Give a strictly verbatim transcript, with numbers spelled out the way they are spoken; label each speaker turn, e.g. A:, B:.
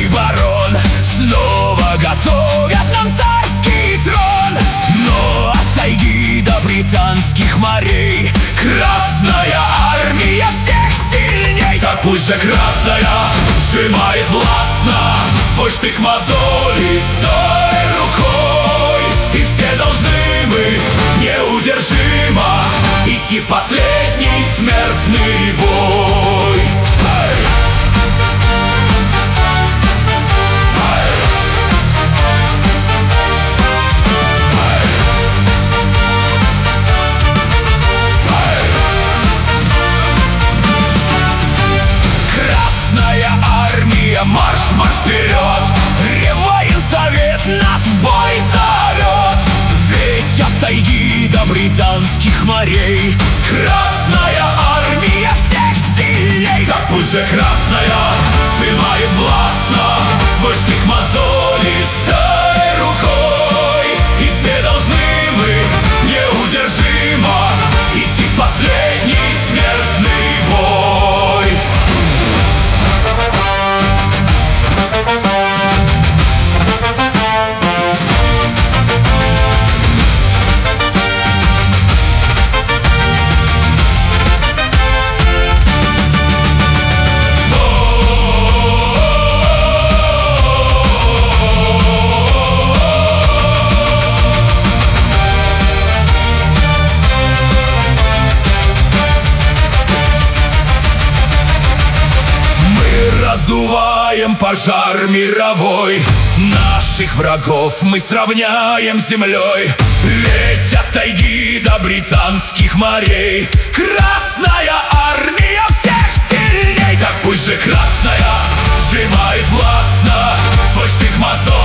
A: и барон снова готовят нам царский трон. Но от тайги до британских морей Красная Армия всех сильней. Так пусть же Красная сжимает властно свой штык мозолистой рукой, и все должны мы неудержимо идти в последний смертный бой. Марш, марш вперед! Реввоенсовет нас в бой зовет! Ведь от тайги до британских морей Красная Армия всех сильней. Так пусть же Красная сжимает властно свой штык мозолистой рукой, и все должны мы неудержимо идти в последний смертный бой. Раздуваем пожар мировой, наших врагов мы сравняем с землей. Ведь от тайги до британских морей Красная Армия всех сильней. Так пусть же Красная сжимает властно свой штык мозоль